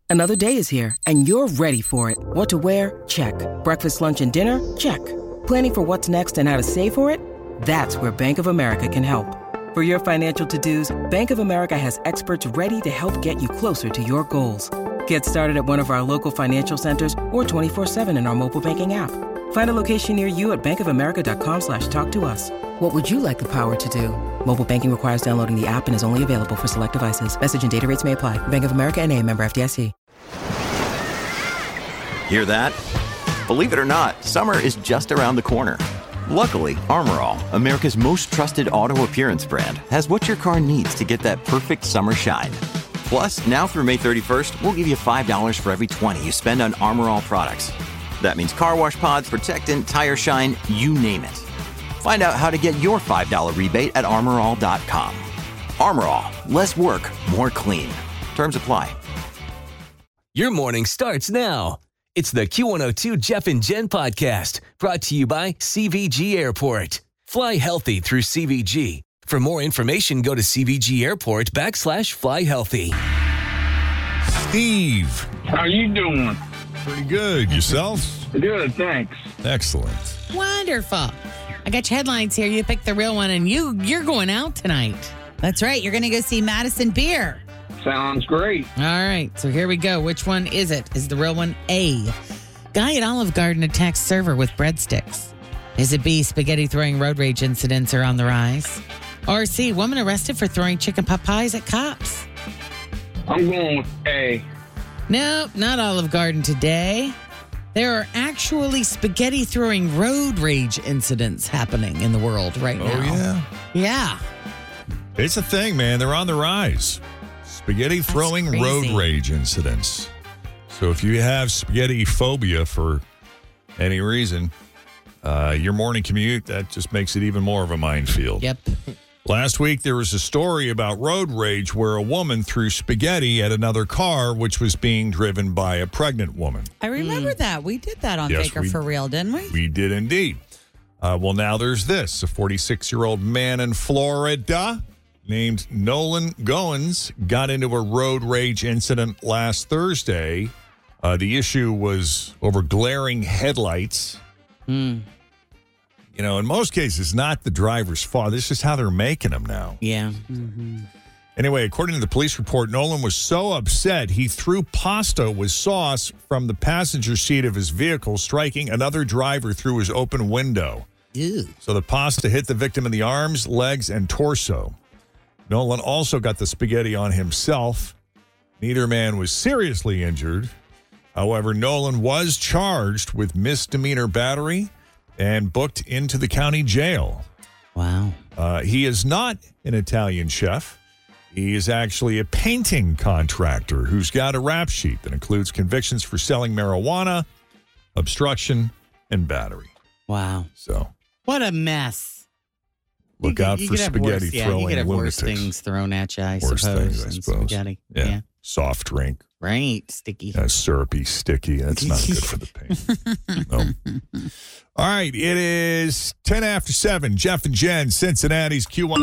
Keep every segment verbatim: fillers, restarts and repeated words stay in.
Another day is here, and you're ready for it. What to wear? Check. Breakfast, lunch, and dinner? Check. Planning for what's next and how to save for it? That's where Bank of America can help. For your financial to-dos, Bank of America has experts ready to help get you closer to your goals. Get started at one of our local financial centers or twenty-four seven in our mobile banking app. Find a location near you at bankofamerica.com slash talk to us. What would you like the power to do? Mobile banking requires downloading the app and is only available for select devices. Message and data rates may apply. Bank of America N A, member F D I C. Hear that? Believe it or not, summer is just around the corner. Luckily, Armor All, America's most trusted auto appearance brand, has what your car needs to get that perfect summer shine. Plus, now through May thirty-first, we'll give you five dollars for every twenty you spend on Armor All products. That means car wash pods, protectant, tire shine, you name it. Find out how to get your five dollars rebate at armor all dot com. Armor All, less work, more clean. Terms apply. Your morning starts now. It's the Q one oh two Jeff and Jen podcast, brought to you by C V G Airport. Fly healthy through C V G. For more information, go to C V G Airport backslash fly healthy. Steve. How you doing? Pretty good. Yourself? Good, thanks. Excellent. Wonderful. I got your headlines here. You picked the real one, and you, you're going out tonight. That's right. You're going to go see Madison Beer. Sounds great. All right. So here we go. Which one is it? Is the real one A? Guy at Olive Garden attacks server with breadsticks. Is it B? Spaghetti throwing road rage incidents are on the rise? Or C? Woman arrested for throwing chicken pot pies at cops? I'm going with A. Nope, not Olive Garden today. There are actually spaghetti throwing road rage incidents happening in the world right Oh, now. yeah? Yeah. It's a thing, man. They're on the rise. Spaghetti throwing crazy. road rage incidents. So if you have spaghetti phobia for any reason, uh, your morning commute, that just makes it even more of a minefield. Yep. Last week, there was a story about road rage where a woman threw spaghetti at another car, which was being driven by a pregnant woman. I remember mm. that. We did that on Yes, Baker we- for Real, didn't we? We did indeed. Uh, well, now there's this. A forty-six-year-old man in Florida named Nolan Goins got into a road rage incident last Thursday. Uh, the issue was over glaring headlights. Mm. You know, in most cases, not the driver's fault. This is how they're making them now. Yeah. Mm-hmm. Anyway, according to the police report, Nolan was so upset he threw pasta with sauce from the passenger seat of his vehicle, striking another driver through his open window. Ew. So the pasta hit the victim in the arms, legs, and torso. Nolan also got the spaghetti on himself. Neither man was seriously injured. However, Nolan was charged with misdemeanor battery and booked into the county jail. Wow. Uh, he is not an Italian chef. He is actually a painting contractor who's got a rap sheet that includes convictions for selling marijuana, obstruction, and battery. Wow. So what a mess. look You out could- you for could have spaghetti worse, yeah, throwing you could have lunatics. worse things thrown at you, I Worse suppose. things, I than suppose. Spaghetti. Yeah. Yeah. Soft drink. Right. Sticky. Uh, syrupy, sticky. That's not good for the paint. No. All right. It is ten after seven. Jeff and Jen, Cincinnati's Q one.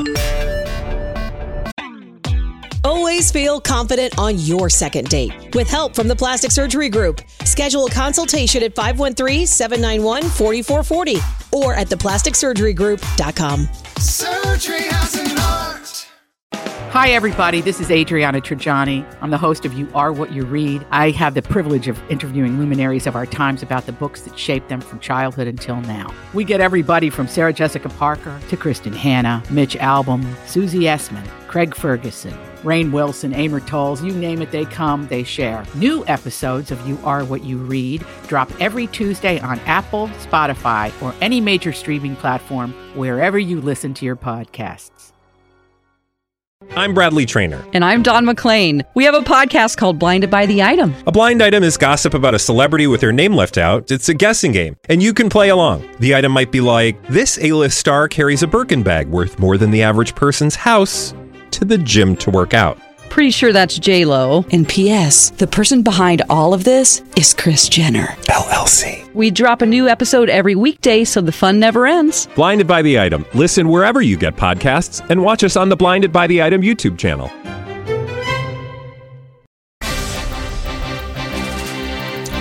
Always feel confident on your second date. With help from the Plastic Surgery Group. Schedule a consultation at five one three, seven nine one, four four four zero or at the plastic surgery group dot com. Surgery has an art. Hi, everybody. This is Adriana Trajani. I'm the host of You Are What You Read. I have the privilege of interviewing luminaries of our times about the books that shaped them from childhood until now. We get everybody from Sarah Jessica Parker to Kristen Hanna, Mitch Albom, Susie Essman, Craig Ferguson, Rainn Wilson, Amor Tolls, you name it, they come, they share. New episodes of You Are What You Read drop every Tuesday on Apple, Spotify, or any major streaming platform wherever you listen to your podcasts. I'm Bradley Trainer. And I'm Don McClain. We have a podcast called Blinded by the Item. A blind item is gossip about a celebrity with their name left out. It's a guessing game, and you can play along. The item might be like, this A-list star carries a Birkin bag worth more than the average person's house to the gym to work out. Pretty sure that's J-Lo. And P S the person behind all of this is Kris Jenner, L L C. We drop a new episode every weekday so the fun never ends. Blinded by the Item. Listen wherever you get podcasts and watch us on the Blinded by the Item YouTube channel.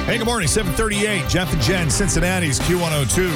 Hey, good morning. seven thirty-eight. Jeff and Jen, Cincinnati's Q one oh two.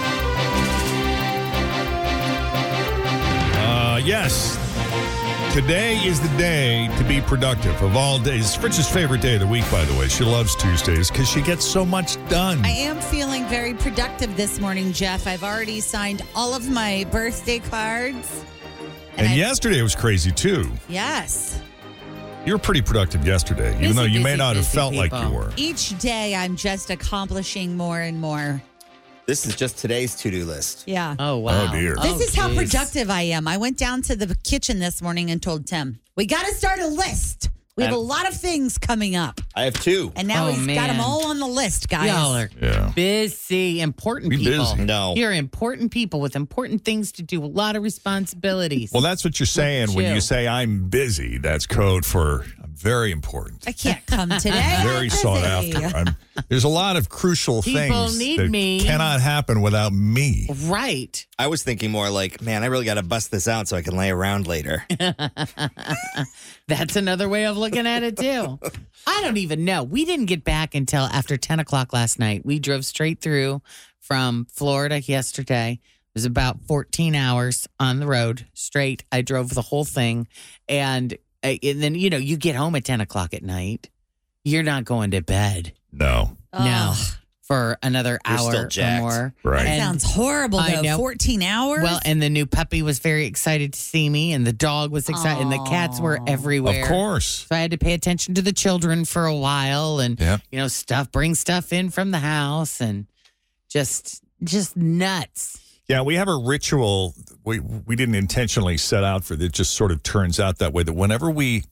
Uh, yes. Today is the day to be productive of all days. Fritch's favorite day of the week, by the way. She loves Tuesdays because she gets so much done. I am feeling very productive this morning, Jeff. I've already signed all of my birthday cards. And, I- yesterday was crazy, too. Yes. You were pretty productive yesterday, even Busy, though you may busy, not have busy felt like people. you were. Each day I'm just accomplishing more and more. This is just today's to-do list. Yeah. Oh, wow. Oh, dear. This Oh, is how geez. productive I am. I went down to the kitchen this morning and told Tim, we got to start a list. We have a And- lot of things coming up. I have two. And now Oh, he's got them man. all on the list, guys. Y'all are Yeah. busy, important Be people. busy. No. You're important people with important things to do, a lot of responsibilities. Well, that's what you're saying when you. you say I'm busy. That's code for I'm very important. I can't come today. Very I'm sought busy. after. I'm, there's a lot of crucial People things need that me. cannot happen without me. Right. I was thinking more like, man, I really got to bust this out so I can lay around later. That's another way of looking at it, too. I don't even know. We didn't get back until after ten o'clock last night. We drove straight through from Florida yesterday. It was about fourteen hours on the road straight. I drove the whole thing. And, uh, and then, you know, you get home at ten o'clock at night. You're not going to bed. No. No. Ugh. For another You're hour still or jacked. more. Right. That And- sounds horrible, I though. know. fourteen hours? Well, and the new puppy was very excited to see me, and the dog was excited, and the cats were Aw. everywhere. Of course. So I had to pay attention to the children for a while, and Yeah. you know, stuff, bring stuff in from the house, and just, just nuts. Yeah, we have a ritual we we didn't intentionally set out for. It just sort of turns out that way that whenever we,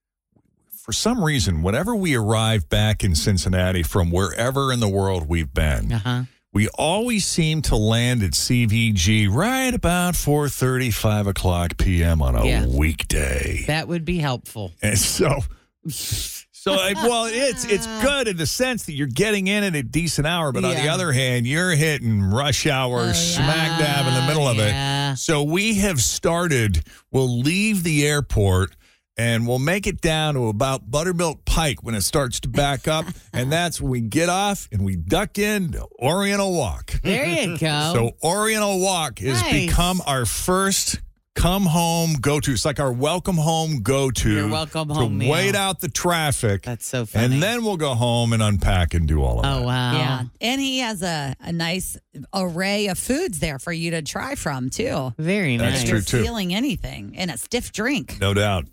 for some reason, whenever we arrive back in Cincinnati from wherever in the world we've been, Uh huh. we always seem to land at C V G right about four thirty, five o'clock p.m. on a Yeah. weekday. That would be helpful. And so, so I, well, it's it's good in the sense that you're getting in at a decent hour, but on the Yeah. other hand, you're hitting rush hour smack dab in the middle of yeah. it. So we have started. We'll leave the airport. And we'll make it down to about Buttermilk Pike when it starts to back up. And that's when we get off and we duck in to Oriental Walk. There you go. So Oriental Walk has Nice. become our first come home go to. It's like our welcome home go to. Your welcome home to meal. wait out the traffic. That's so funny. And then we'll go home and unpack and do all of oh that. wow. Yeah. And he has a, a nice array of foods there for you to try from, too. Very That's nice. If true, you're too. feeling anything and a stiff drink. No doubt.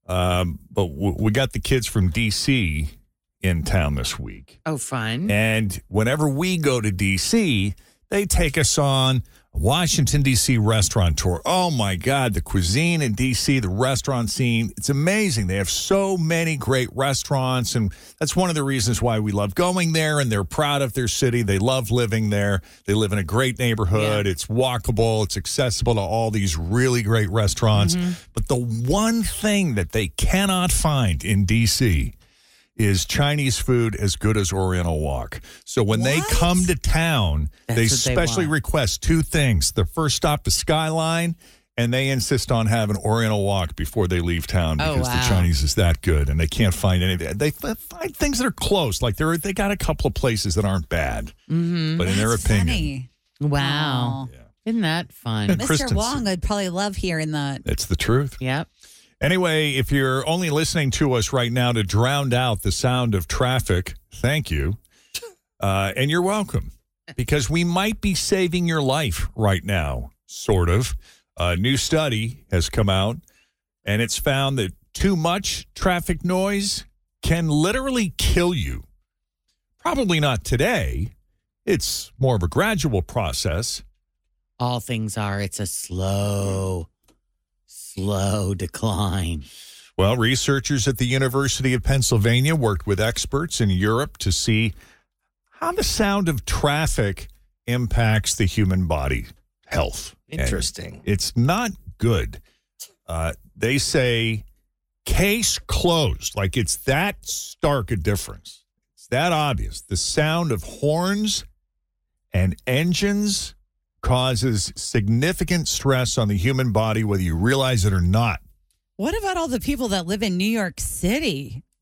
Um, but w- we got the kids from D C in town this week. Oh, fun. And whenever we go to D C, they take us on a Washington, D C restaurant tour. Oh, my God. The cuisine in D C, the restaurant scene, it's amazing. They have so many great restaurants. And that's one of the reasons why we love going there. And they're proud of their city. They love living there. They live in a great neighborhood. Yeah. It's walkable. It's accessible to all these really great restaurants. Mm-hmm. But the one thing that they cannot find in D C is Chinese food as good as Oriental Walk. So when they What? come to town, That's they what they specially want. request two things. The first stop, the Skyline, and they insist on having Oriental Walk before they leave town Oh, because the wow. Chinese is that good, and they can't find anything. They f- find things that are close. Like they're, they got a couple of places that aren't bad, Mm-hmm. but in their That's opinion. funny. Wow. Aw. Isn't that fun? And Mister Christensen. Wong would probably love hearing that. It's the truth. Yep. Anyway, if you're only listening to us right now to drown out the sound of traffic, thank you. Uh, and you're welcome, because we might be saving your life right now, sort of. A new study has come out, and it's found that too much traffic noise can literally kill you. Probably not today. It's more of a gradual process. All things are. It's a slow, slow decline. Well, researchers at the University of Pennsylvania worked with experts in Europe to see how the sound of traffic impacts the human body health. And Interesting. it's not good. Uh, they say case closed. Like it's that stark a difference. It's that obvious. The sound of horns and engines causes significant stress on the human body, whether you realize it or not. What about all the people that live in New York City?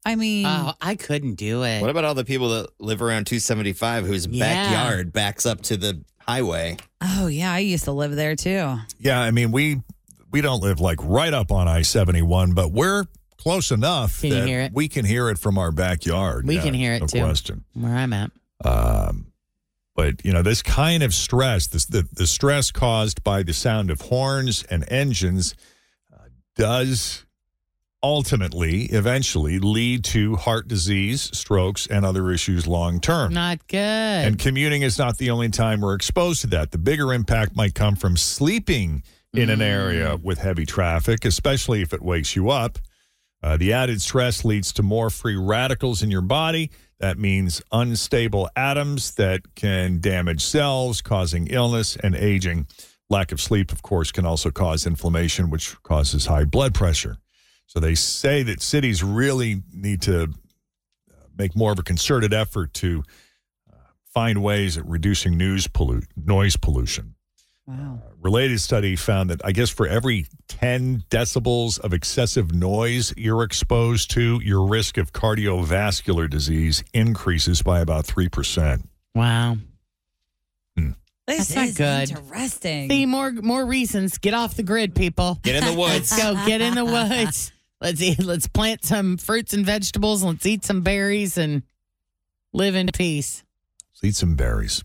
I mean, Oh, I couldn't do it. What about all the people that live around two seventy-five whose Yeah. backyard backs up to the highway? oh, yeah, I used to live there too. Yeah, I mean, we we don't live like right up on I seventy-one, but we're close enough Can you that hear it? we can hear it from our backyard. We Yeah, can hear it no too. question. Where I'm at. Um, but, you know, this kind of stress, this, the, the stress caused by the sound of horns and engines uh, does ultimately, eventually lead to heart disease, strokes, and other issues long term. Not good. And commuting is not the only time we're exposed to that. The bigger impact might come from sleeping in an area with heavy traffic, especially if it wakes you up. Uh, the added stress leads to more free radicals in your body. That means unstable atoms that can damage cells, causing illness and aging. Lack of sleep, of course, can also cause inflammation, which causes high blood pressure. So they say that cities really need to make more of a concerted effort to uh, find ways at reducing news pollute, noise pollution. Wow. A related study found that I guess for every ten decibels of excessive noise you're exposed to, your risk of cardiovascular disease increases by about three percent. Wow. This That's not is good. interesting. See, more more reasons. Get off the grid, people. Get in the woods. Let's go. Get in the woods. Let's eat. Let's plant some fruits and vegetables. Let's eat some berries and live in peace. Let's eat some berries.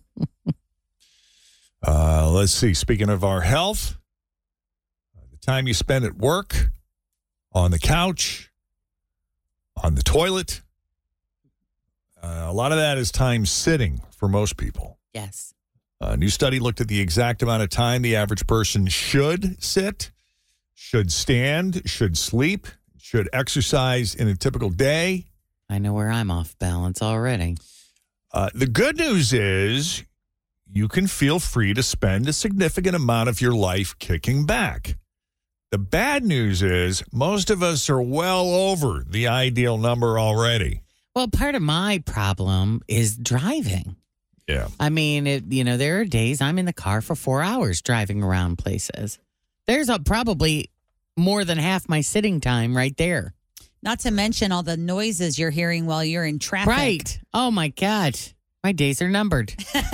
uh, let's see. Speaking of our health, uh, the time you spend at work, on the couch, on the toilet, uh, a lot of that is time sitting for most people. Yes. A new study looked at the exact amount of time the average person should sit, should stand, should sleep, should exercise in a typical day. I know where I'm off balance already. Uh, the good news is you can feel free to spend a significant amount of your life kicking back. The bad news is most of us are well over the ideal number already. Well, part of my problem is driving. Yeah. I mean, it, you know, there are days I'm in the car for four hours driving around places. There's a, probably more than half my sitting time right there. Not to mention all the noises you're hearing while you're in traffic. Right. Oh, my God. My days are numbered.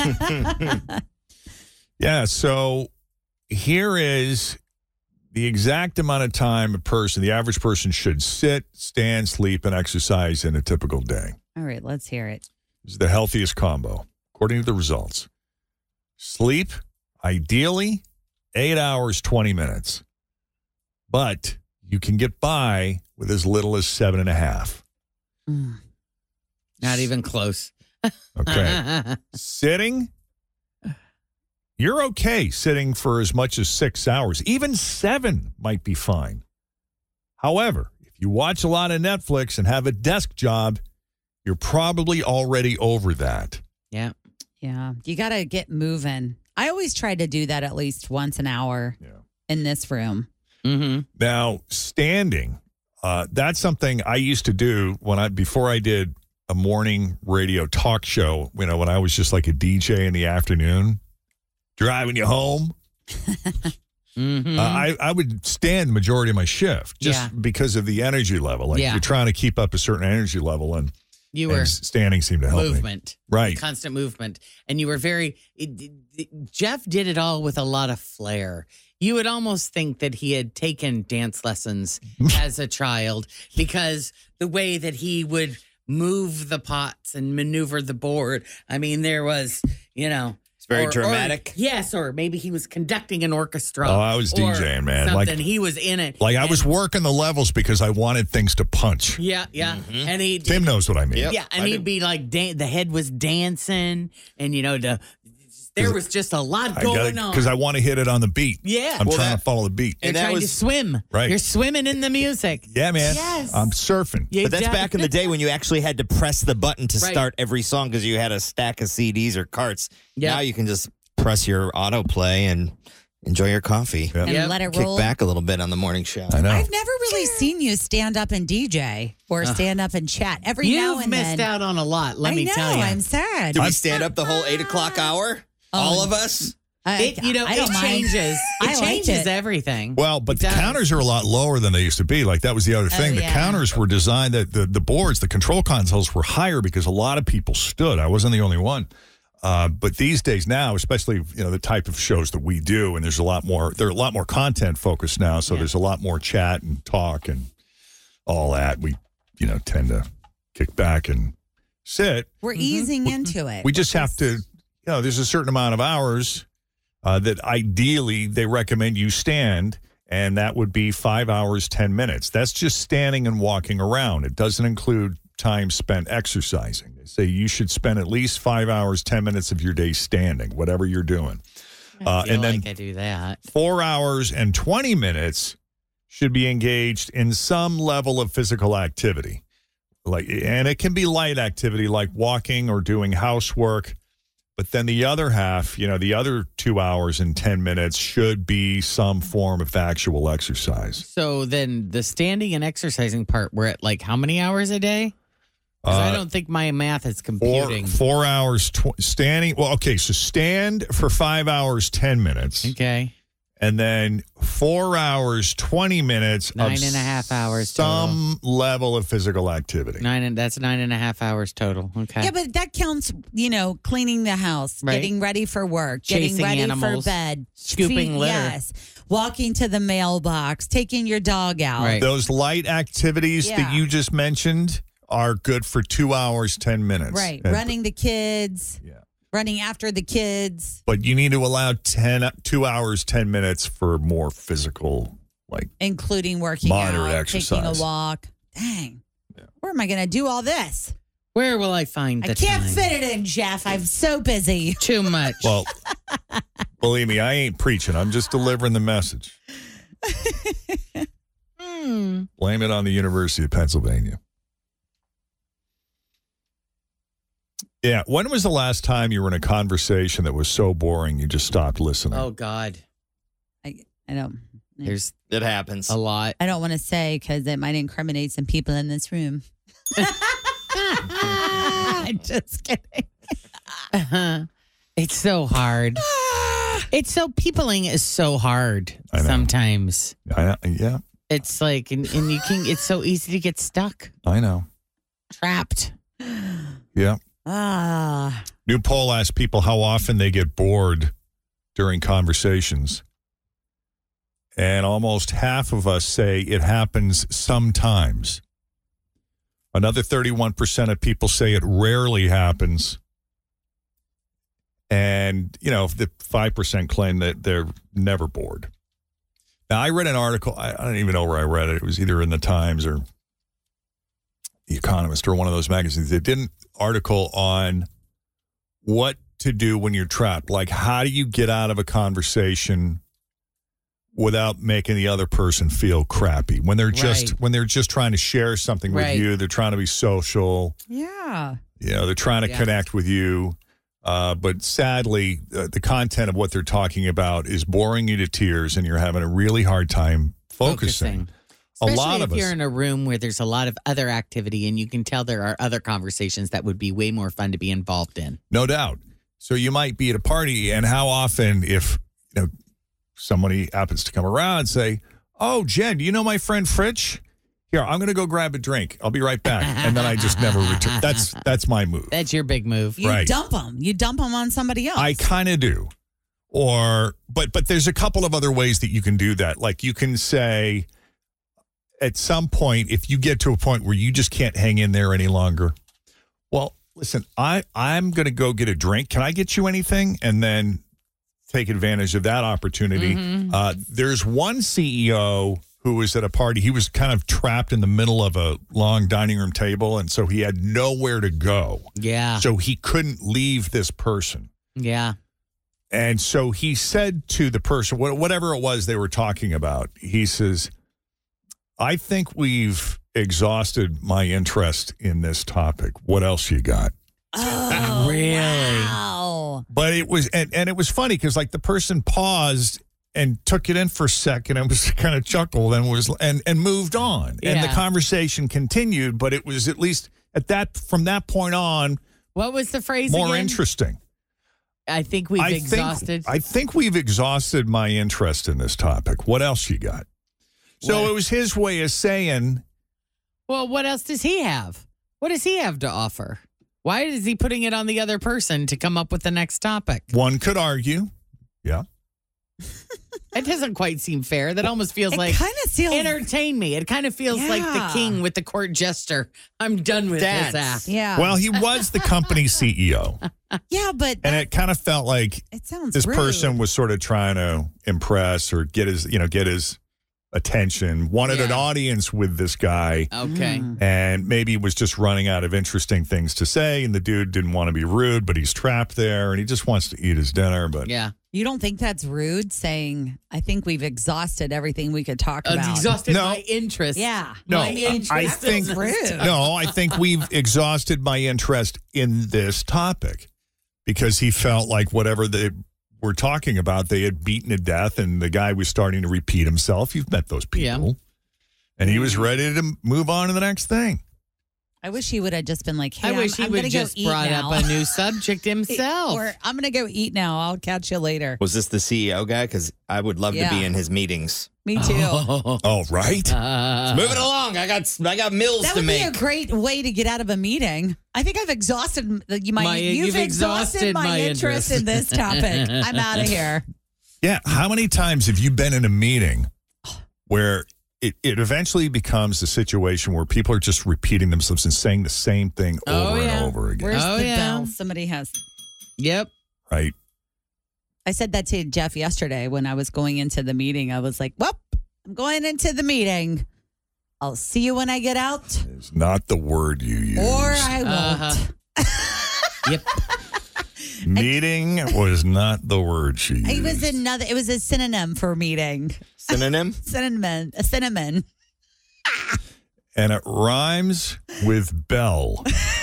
Yeah. So here is the exact amount of time a person, the average person, should sit, stand, sleep, and exercise in a typical day. All right, let's hear it. This is the healthiest combo, according to the results. Sleep, ideally, eight hours, twenty minutes. But you can get by with as little as seven and a half. Mm. Not even close. Okay. Sitting, you're okay sitting for as much as six hours. Even seven might be fine. However, if you watch a lot of Netflix and have a desk job, you're probably already over that. Yeah. Yeah. You got to get moving. I always try to do that at least once an hour Yeah. in this room. Mm-hmm. Now, standing, uh, that's something I used to do when I before I did a morning radio talk show, you know, when I was just like a D J in the afternoon, driving you home. Mm-hmm. Uh, I, I would stand the majority of my shift just Yeah. because of the energy level. Like Yeah. you're trying to keep up a certain energy level, and, You and were standing seemed to help me. movement. Right. Constant movement. And you were very, it, it, Jeff did it all with a lot of flair. You would almost think that he had taken dance lessons as a child because the way that he would move the pots and maneuver the board. I mean, there was, you know. It's very or- dramatic. Or, yes, or maybe he was conducting an orchestra. Oh, I was or DJing, man. Something. Like- he was in it. Like I And- was working the levels because I wanted things to punch. Yeah, yeah. And he Tim knows what I mean. Yep. Yeah, and I he'd do. be like, dan- the head was dancing, and you know, the there was just a lot I going on. because I want to hit it on the beat. Yeah. I'm Well, trying that- to follow the beat. You're and that trying to was- swim. Right. You're swimming in the music. Yeah, man. Yes. I'm surfing. You But that's got- back in the day when you actually had to press the button to Right. start every song because you had a stack of C Ds or carts. Yeah. Now you can just press your autoplay and enjoy your coffee. Yep. And Yep. let it Kick roll. back a little bit on the morning show. I know. I've never really seen you stand up and D J or stand up and chat. Every now You've and missed then. out on a lot. Let I me know, tell you. I'm sad. Did we stand up the whole eight o'clock hour? Oh, All of us? I, It, you know, I it don't mind. changes. I It like changes it. everything. Well, but It the does. counters are a lot lower than they used to be. Like that was the other thing. Oh, the yeah. counters were designed that the, the boards, the control consoles were higher because a lot of people stood. I wasn't the only one. Uh, but these days now, especially you know the type of shows that we do, and there's a lot more. They're a lot more content focused now. So Yeah. there's a lot more chat and talk and all that. We you know tend to kick back and sit. We're easing into it. We just have to. You know, there's a certain amount of hours. Uh, that ideally they recommend you stand, and that would be five hours, ten minutes. That's just standing and walking around. It doesn't include time spent exercising. They say you should spend at least five hours, ten minutes of your day standing, whatever you're doing. I Uh, feel and then like I do that. four hours and twenty minutes should be engaged in some level of physical activity. Like, and it can be light activity like walking or doing housework. But then the other half, you know, the other two hours and ten minutes should be some form of actual exercise. So then the standing and exercising part, we're at like how many hours a day? Because I Uh, don't think my math is Four, computing. four hours tw- standing. Well, okay, so stand for five hours, ten minutes. Okay. And then four hours, twenty minutes. Nine of and a half hours Some level of physical activity. Nine and that's nine and a half hours total. Okay. Yeah, but that counts, you know, cleaning the house, Right. getting ready for work, Chasing getting ready animals, for bed, scooping feed- litter. Yes. Walking to the mailbox, taking your dog out. Right. Those light activities Yeah. that you just mentioned are good for two hours, ten minutes. Right. And- Running the kids. Yeah. Running after the kids, But you need to allow ten, two hours, ten minutes for more physical, like including working Moderate out, exercise. taking a walk. Dang. Where am I going to do all this? Where will I find the I can't time? fit it in, Jeff. I'm so busy. Too much. Well, believe me, I ain't preaching. I'm just delivering the message. Hmm. Blame it on the University of Pennsylvania. Yeah. When was the last time you were in a conversation that was so boring you just stopped listening? Oh God. I, I don't. There's It happens. a lot. I don't want to say because it might incriminate some people in this room. I'm just kidding. It's so hard. It's so peopling is so hard I know. sometimes. I, yeah, It's like and, and you can it's so easy to get stuck, I know. trapped. Yeah. Ah, New poll asks people how often they get bored during conversations. And almost half of us say it happens sometimes. Another thirty-one percent of people say it rarely happens. And, you know, the five percent claim that they're never bored. Now, I read an article. I, I don't even know where I read it. It was either in the Times or The Economist or one of those magazines. They did an article on what to do when you're trapped. Like, how do you get out of a conversation without making the other person feel crappy? When they're just Right. when they're just trying to share something with Right. you, they're trying to be social. yeah. You know, they're trying to Yeah. connect with you. Uh, but sadly, uh, the content of what they're talking about is boring you to tears, and you're having a really hard time focusing. A Especially lot if of you're us. in a room where there's a lot of other activity and you can tell there are other conversations that would be way more fun to be involved in. No doubt. So you might be at a party, and how often, if you know somebody happens to come around and say, "Oh, Jen, do you know my friend Fritch? Here, I'm going to go grab a drink. I'll be right back," and then I just never return. That's that's my move. That's your big move. You Right. dump them. You dump them on somebody else. I kind of do. Or, but but there's a couple of other ways that you can do that. Like you can say, at some point, if you get to a point where you just can't hang in there any longer, well, listen, I, I'm going to go get a drink. Can I get you anything? And then take advantage of that opportunity. Mhm. Uh, there's one C E O who was at a party. He was kind of trapped in the middle of a long dining room table, and so he had nowhere to go. Yeah. So he couldn't leave this person. Yeah. And so he said to the person, wha- whatever it was they were talking about, he says, I think we've exhausted my interest in this topic. What else you got? Oh, Really? Wow. But it was, and, and it was funny because like the person paused and took it in for a second and was kind of chuckled and was, and, and moved on. And the Yeah. conversation continued, but it was at least at that, from that point on, What was the phrase more again? interesting. I think we've I exhausted. Think, I think we've exhausted my interest in this topic. What else you got? So What? it was his way of saying, Well, what else does he have? What does he have to offer? Why is he putting it on the other person to come up with the next topic? one could argue, yeah. It doesn't quite seem fair. That almost feels It like kinda feels- entertain me. It kind of feels like the Yeah. king with the court jester. I'm done with Dance. this act. Yeah. Well, he was the company C E O, yeah, but and it kind of felt like it sounds this rude. person was sort of trying to impress or get his, you know, get his attention, wanted an Yeah. audience with this guy. Okay. Mm. And maybe he was just running out of interesting things to say, and the dude didn't want to be rude, but he's trapped there, and he just wants to eat his dinner. But Yeah. You don't think that's rude saying, I think we've exhausted everything we could talk about? Exhausted No. my interest. Yeah. no, My interest I in think this rude. no, I think we've exhausted my interest in this topic because he felt like whatever they were talking about, they had beaten to death, and the guy was starting to repeat himself. You've met those people, Yeah. and he was ready to move on to the next thing. I wish he would have just been like, hey, I I'm, wish he I'm would gonna just go eat brought now. up a new subject himself. Or I'm going to go eat now. I'll catch you later. Was this the C E O guy? Because I would love Yeah. to be in his meetings. Me too. Oh, Oh, right. Uh, Moving along. I got I got mills That to would be a make. great way to get out of a meeting. I think I've exhausted the- my, My- you've, you've exhausted, exhausted my, my interest, interest. in this topic. I'm out of here. Yeah. How many times have you been in a meeting where it, it eventually becomes a situation where people are just repeating themselves and saying the same thing Oh, over yeah. and over again? Where's Oh, the yeah. bell? Somebody has. Yep. Right. I said that to Jeff yesterday when I was going into the meeting. I was like, well, I'm going into the meeting. I'll see you when I get out, It's not the word you use. or I won't. Uh-huh. Yep. Meeting was not the word she used. It was another. It was a synonym for meeting. Synonym? Cinnamon. A cinnamon. And it rhymes with bell.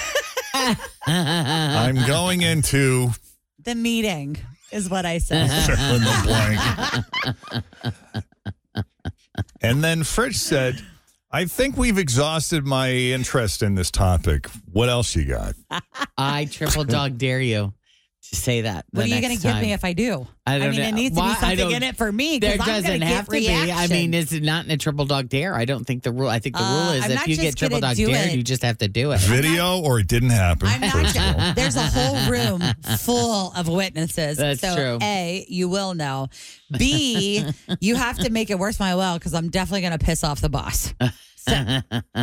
I'm going into The meeting is what I said. fill in the blank. And then Fritz said, I think we've exhausted my interest in this topic. What else you got? I triple dog dare you to say that. What are the you going next to give time. me if I do? I don't mean, know. it needs to Why- be I something don't- in it for me. 'cause There I'm gonna doesn't get have to be. I reaction. mean, it's not in a triple dog dare. I don't think the rule. I think the rule Uh, is I'm if not you just get triple gonna dog do dare, it. you just have to do it. Video or it didn't happen? I'm not. first of all. There's a whole room full of witnesses. That's so, true. A, you will know. B, you have to make it worth my while because I'm definitely going to piss off the boss. So,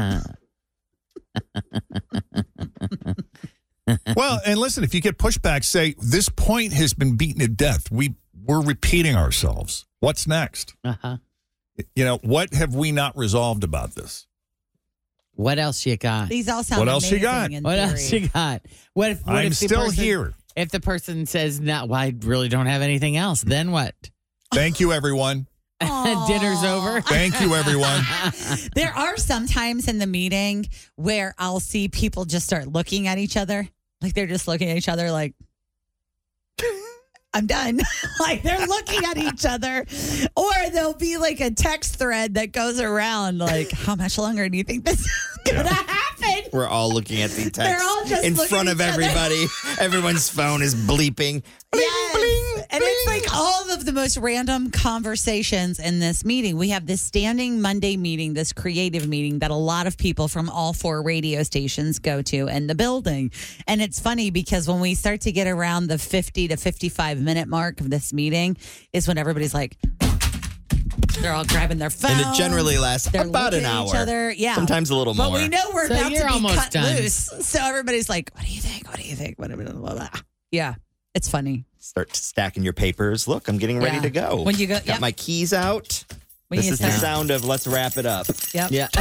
Well, and listen, if you get pushback, say this point has been beaten to death. We we're repeating ourselves. What's next? Uh-huh. You know, what have we not resolved about this? What else you got? these all sound What else you amazing got? in What theory. else you got? What if? What I'm if the still person- here. If the person says, "No, well, I really don't have anything else," then what? Thank you, everyone. Dinner's over. Thank you, everyone. There are some times in the meeting where I'll see people just start looking at each other. Like they're just looking at each other like, I'm done. Like they're looking at each other. Or there'll be like a text thread that goes around like, how much longer do you think this is going to happen? We're all looking at the text They're all just in looking front at of each other. everybody. Everyone's phone is bleeping. Yes. And it's like all of the most random conversations in this meeting. We have this standing Monday meeting, this creative meeting that a lot of people from all four radio stations go to in the building. And it's funny because when we start to get around the fifty to fifty-five minute mark of this meeting is when everybody's like, they're all grabbing their phones. And it generally lasts They're about an looking at hour. Each other. Yeah. Sometimes a little But more. we know we're So about you're to be almost cut done. loose. So everybody's like, what do you think? What do you think? What, blah, blah, blah. Yeah. It's funny. Start stacking your papers. Look, I'm getting ready Yeah. to go. When you go- Got yep. my keys out. When this you is the start- sound of let's wrap it up. Yep. Yeah.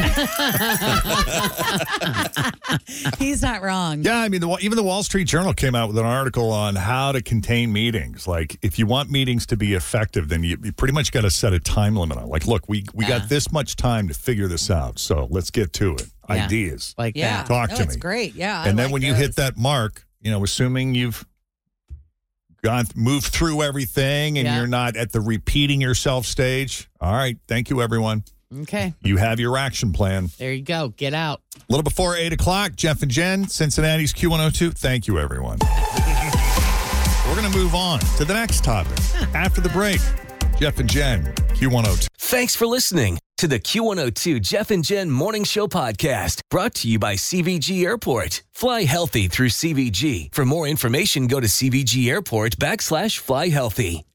He's not wrong. Yeah, I mean, the, even the Wall Street Journal came out with an article on how to contain meetings. Like, if you want meetings to be effective, then you, you pretty much got to set a time limit on. Like, look, we we Yeah. got this much time to figure this out, so let's get to it. Yeah. Ideas, Like Yeah. that. Talk no, to it's me. great. Yeah. I and then like when you those. hit that mark, you know, assuming you've gone moved through everything and Yeah. you're not at the repeating yourself stage. All right, thank you, everyone. Okay. You have your action plan. There you go. Get out. A little before eight o'clock, Jeff and Jen, Cincinnati's Q one oh two. Thank you, everyone. We're going to move on to the next topic after the break. Jeff and Jen, Q one oh two. Thanks for listening to the Q one oh two Jeff and Jen Morning Show podcast, brought to you by C V G Airport. Fly healthy through C V G. For more information, go to C V G Airport backslash fly healthy.